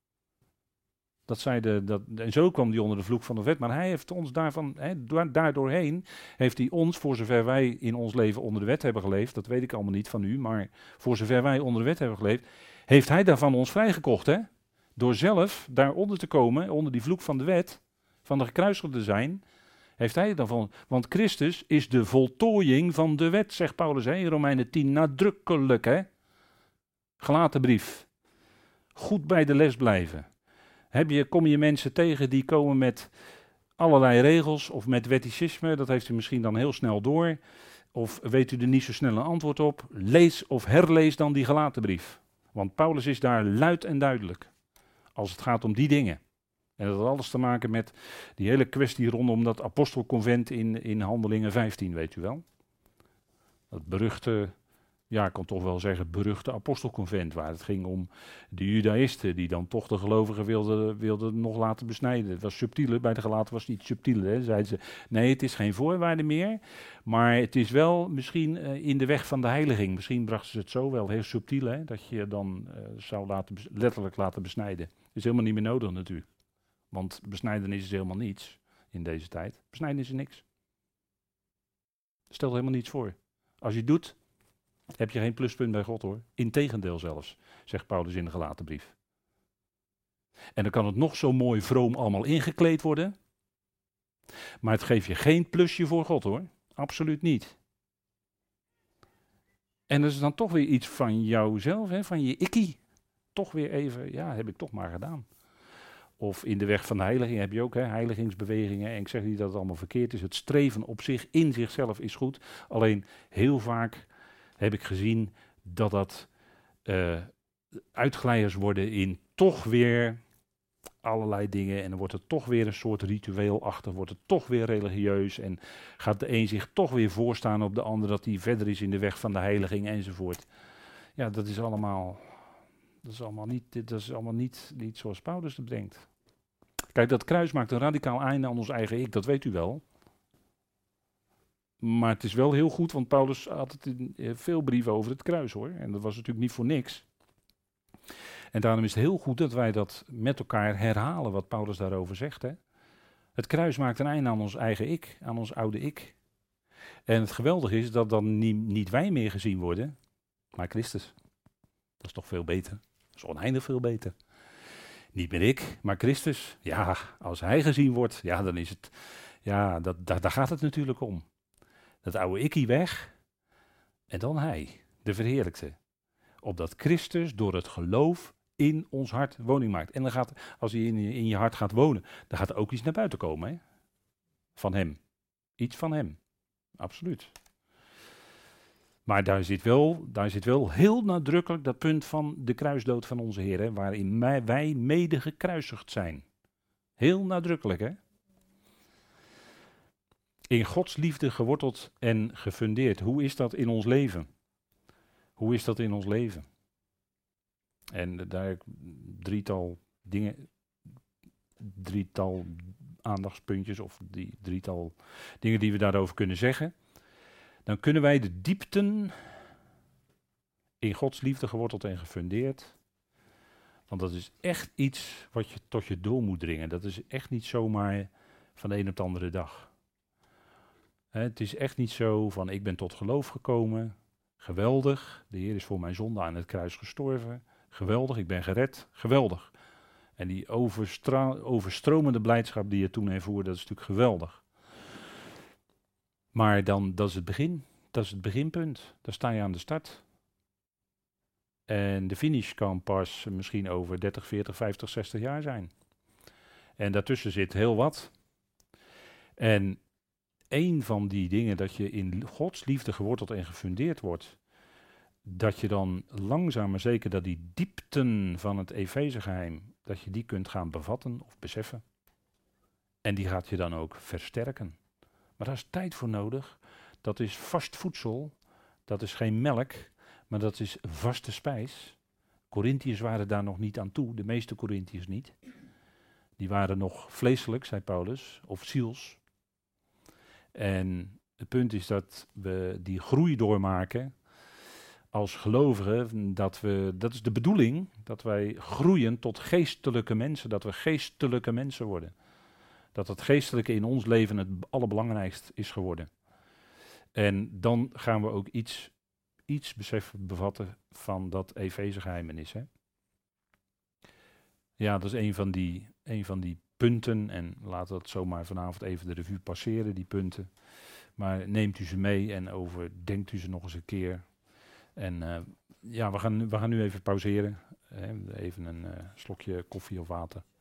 Dat zei de, dat, en zo kwam hij onder de vloek van de wet, maar hij heeft ons daarvan, he, daardoorheen, heeft hij ons, voor zover wij in ons leven onder de wet hebben geleefd, dat weet ik allemaal niet van u, maar voor zover wij onder de wet hebben geleefd, heeft hij daarvan ons vrijgekocht, hè? Door zelf daaronder te komen, onder die vloek van de wet, van de gekruisigde zijn, heeft hij daarvan, want Christus is de voltooiing van de wet, zegt Paulus hè, in Romeinen tien, nadrukkelijk, hè? Gelaten brief. Goed bij de les blijven. Heb je, kom je mensen tegen die komen met allerlei regels of met wetticisme, dat heeft u misschien dan heel snel door, of weet u er niet zo snel een antwoord op, lees of herlees dan die gelaten brief. Want Paulus is daar luid en duidelijk, als het gaat om die dingen. En dat had alles te maken met die hele kwestie rondom dat apostelconvent in, in Handelingen vijftien, weet u wel. Dat beruchte, ja ik kan toch wel zeggen, beruchte apostelconvent, waar het ging om de judaïsten die dan toch de gelovigen wilden, wilden nog laten besnijden. Het was subtieler, bij de gelaten was het iets subtieler. Hè. Zeiden ze, nee het is geen voorwaarde meer, maar het is wel misschien uh, in de weg van de heiliging. Misschien brachten ze het zo wel heel subtiel, hè, dat je dan uh, zou laten, letterlijk laten besnijden. Dat is helemaal niet meer nodig natuurlijk. Want besnijdenis is helemaal niets in deze tijd. Besnijdenis is niks. Stelt helemaal niets voor. Als je het doet, heb je geen pluspunt bij God hoor. Integendeel zelfs, zegt Paulus in de gelaten brief. En dan kan het nog zo mooi vroom allemaal ingekleed worden. Maar het geeft je geen plusje voor God hoor. Absoluut niet. En dat is dan toch weer iets van jouzelf, hè, van je ikkie. Toch weer even, ja, heb ik toch maar gedaan. Of in de weg van de heiliging heb je ook hè, heiligingsbewegingen. En ik zeg niet dat het allemaal verkeerd is. Het streven op zich, in zichzelf is goed. Alleen heel vaak heb ik gezien dat dat uh, uitglijders worden in toch weer allerlei dingen. En dan wordt het toch weer een soort ritueelachtig. Wordt het toch weer religieus. En gaat de een zich toch weer voorstaan op de ander. Dat hij verder is in de weg van de heiliging enzovoort. Ja, dat is allemaal... Dat is allemaal niet, dat is allemaal niet, niet zoals Paulus het brengt. Kijk, dat kruis maakt een radicaal einde aan ons eigen ik, dat weet u wel. Maar het is wel heel goed, want Paulus had het in eh, veel brieven over het kruis hoor. En dat was natuurlijk niet voor niks. En daarom is het heel goed dat wij dat met elkaar herhalen, wat Paulus daarover zegt. Hè. Het kruis maakt een einde aan ons eigen ik, aan ons oude ik. En het geweldige is dat dan niet, niet wij meer gezien worden, maar Christus. Dat is toch veel beter. Dat is oneindig veel beter. Niet meer ik, maar Christus. Ja, als hij gezien wordt, ja, dan is het... Ja, dat, daar, daar gaat het natuurlijk om. Dat oude ikkie weg. En dan hij, de verheerlijkte. Opdat Christus door het geloof in ons hart woning maakt. En dan gaat, als hij in je, in je hart gaat wonen, dan gaat er ook iets naar buiten komen. Hè? Van hem. Iets van hem. Absoluut. Maar daar zit, wel, daar zit wel heel nadrukkelijk dat punt van de kruisdood van onze Heer, hè, waarin mij, wij mede gekruisigd zijn. Heel nadrukkelijk, hè? In Gods liefde geworteld en gefundeerd. Hoe is dat in ons leven? Hoe is dat in ons leven? En daar heb ik drietal dingen, drietal aandachtspuntjes of die drietal dingen die we daarover kunnen zeggen. Dan kunnen wij de diepten in Gods liefde geworteld en gefundeerd. Want dat is echt iets wat je tot je door moet dringen. Dat is echt niet zomaar van de een op de andere dag. He, het is echt niet zo van ik ben tot geloof gekomen. Geweldig. De Heer is voor mijn zonde aan het kruis gestorven. Geweldig, ik ben gered. Geweldig. En die overstra- overstromende blijdschap die je toen ervoer, dat is natuurlijk geweldig. Maar dan, dat is het begin. Dat is het beginpunt. Daar sta je aan de start. En de finish kan pas misschien over dertig, veertig, vijftig, zestig jaar zijn. En daartussen zit heel wat. En een van die dingen dat je in Gods liefde geworteld en gefundeerd wordt, dat je dan langzaam maar zeker dat die diepten van het Efezegeheim, dat je die kunt gaan bevatten of beseffen. En die gaat je dan ook versterken. Maar daar is tijd voor nodig. Dat is vast voedsel. Dat is geen melk, maar dat is vaste spijs. Corinthiërs waren daar nog niet aan toe, de meeste Corinthiërs niet. Die waren nog vleeselijk, zei Paulus, of ziels. En het punt is dat we die groei doormaken als gelovigen. Dat, we, dat is de bedoeling, dat wij groeien tot geestelijke mensen. Dat we geestelijke mensen worden. Dat het geestelijke in ons leven het allerbelangrijkst is geworden. En dan gaan we ook iets, iets beseffen, bevatten van dat Efezegeheimenis. Hè? Ja, dat is een van die, een van die punten. En laten we dat zomaar vanavond even de revue passeren, die punten. Maar neemt u ze mee en overdenkt u ze nog eens een keer. En uh, ja, we gaan, we gaan nu even pauzeren. Hè? Even een uh, slokje koffie of water.